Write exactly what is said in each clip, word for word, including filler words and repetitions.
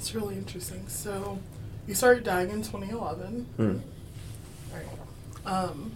That's really interesting. So, you started D A G in twenty eleven. Hmm. Right. Um,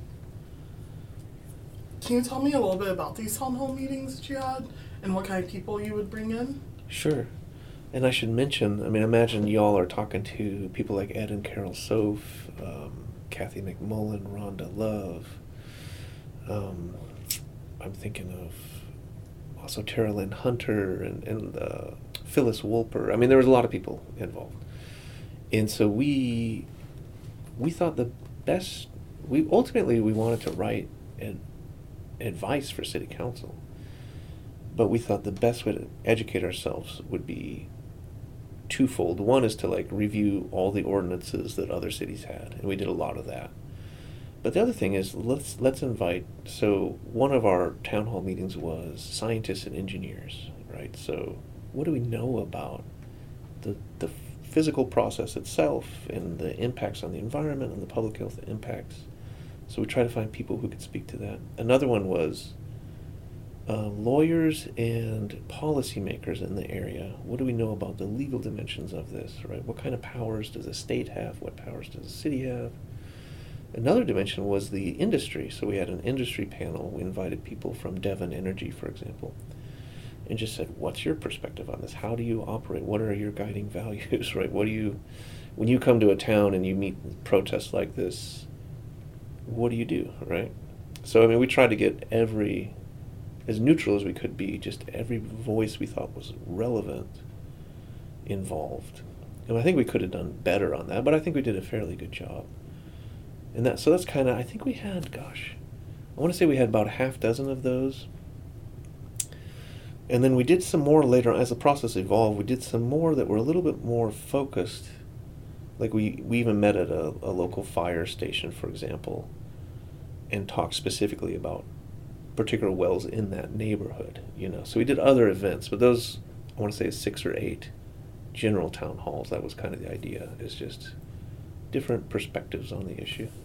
can you tell me a little bit about these town hall meetings that you had and what kind of people you would bring in? Sure. And I should mention, I mean, imagine y'all are talking to people like Ed and Carol Soph, um, Kathy McMullen, Rhonda Love. Um, I'm thinking of also Tara Lynn Hunter and, and uh, Phyllis Wolper. I mean, there was a lot of people involved. And so we we thought the best, we ultimately we wanted to write ad, advice for city council. But we thought the best way to educate ourselves would be twofold. One is to like review all the ordinances that other cities had, and we did a lot of that. But the other thing is let's let's invite. So one of our town hall meetings was scientists and engineers, right? So what do we know about the the physical process itself and the impacts on the environment and the public health impacts? So we try to find people who could speak to that. Another one was Uh, lawyers and policymakers in the area. What do we know about the legal dimensions of this, right? What kind of powers does the state have? What powers does the city have? Another dimension was the industry. So we had an industry panel. We invited people from Devon Energy, for example, and just said, what's your perspective on this? How do you operate? What are your guiding values, right? What do you, when you come to a town and you meet protests like this, what do you do, right? So, I mean, we tried to get every, as neutral as we could be, just every voice we thought was relevant involved. And I think we could have done better on that, but I think we did a fairly good job. And that, so that's kind of, I think we had, gosh, I want to say we had about a half dozen of those. And then we did some more later on. As the process evolved, we did some more that were a little bit more focused. Like we, we even met at a, a local fire station, for example, and talked specifically about particular wells in that neighborhood, you know. So we did other events, but those, I want to say six or eight general town halls. That was kind of the idea, is just different perspectives on the issue.